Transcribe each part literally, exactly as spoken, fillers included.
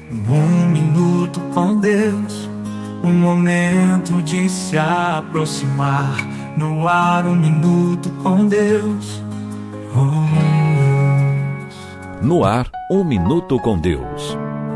Um minuto com Deus, um momento de se aproximar. No ar, um minuto com Deus. Oh. No ar, um minuto com Deus.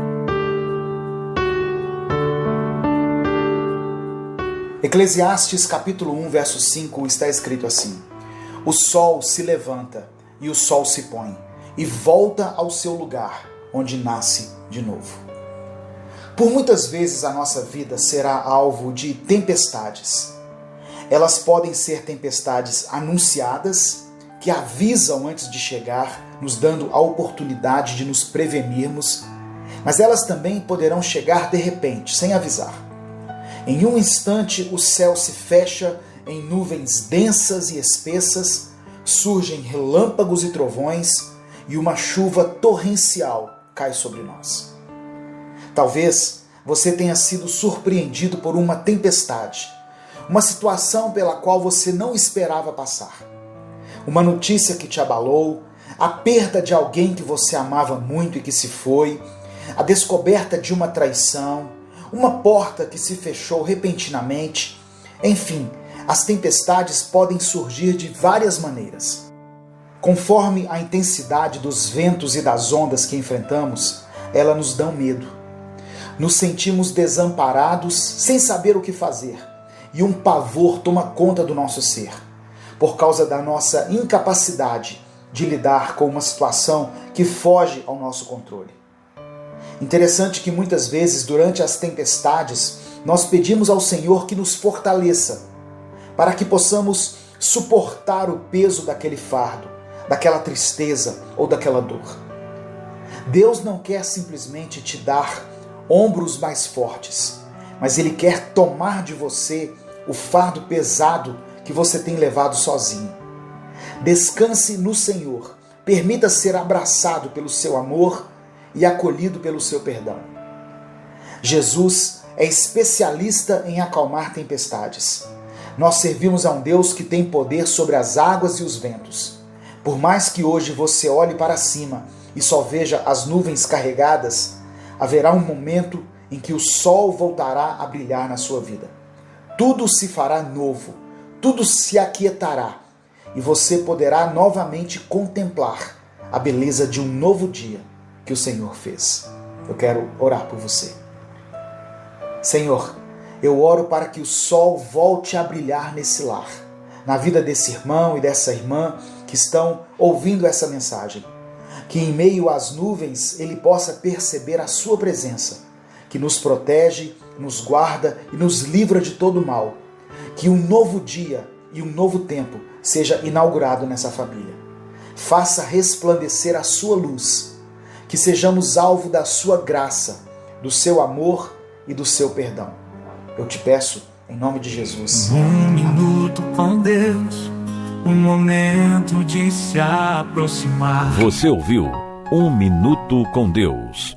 Eclesiastes capítulo um, verso cinco, está escrito assim: o sol se levanta e o sol se põe, e volta ao seu lugar, onde nasce de novo. Por muitas vezes a nossa vida será alvo de tempestades. Elas podem ser tempestades anunciadas, que avisam antes de chegar, nos dando a oportunidade de nos prevenirmos, mas elas também poderão chegar de repente, sem avisar. Em um instante o céu se fecha em nuvens densas e espessas, surgem relâmpagos e trovões e uma chuva torrencial cai sobre nós. Talvez você tenha sido surpreendido por uma tempestade, uma situação pela qual você não esperava passar. Uma notícia que te abalou, a perda de alguém que você amava muito e que se foi, a descoberta de uma traição, uma porta que se fechou repentinamente. Enfim, as tempestades podem surgir de várias maneiras. Conforme a intensidade dos ventos e das ondas que enfrentamos, elas nos dão medo. Nos sentimos desamparados, sem saber o que fazer, e um pavor toma conta do nosso ser, por causa da nossa incapacidade de lidar com uma situação que foge ao nosso controle. Interessante que muitas vezes, durante as tempestades, nós pedimos ao Senhor que nos fortaleça, para que possamos suportar o peso daquele fardo, daquela tristeza ou daquela dor. Deus não quer simplesmente te dar ombros mais fortes, mas Ele quer tomar de você o fardo pesado que você tem levado sozinho. Descanse no Senhor, permita ser abraçado pelo seu amor e acolhido pelo seu perdão. Jesus é especialista em acalmar tempestades. Nós servimos a um Deus que tem poder sobre as águas e os ventos. Por mais que hoje você olhe para cima e só veja as nuvens carregadas, haverá um momento em que o sol voltará a brilhar na sua vida. Tudo se fará novo, tudo se aquietará e você poderá novamente contemplar a beleza de um novo dia que o Senhor fez. Eu quero orar por você. Senhor, eu oro para que o sol volte a brilhar nesse lar, na vida desse irmão e dessa irmã que estão ouvindo essa mensagem. Que em meio às nuvens ele possa perceber a sua presença, que nos protege, nos guarda e nos livra de todo mal. Que um novo dia e um novo tempo seja inaugurado nessa família. Faça resplandecer a sua luz, que sejamos alvo da sua graça, do seu amor e do seu perdão. Eu te peço, em nome de Jesus. Um minuto com Deus, um momento de se aproximar. Você ouviu Um Minuto com Deus.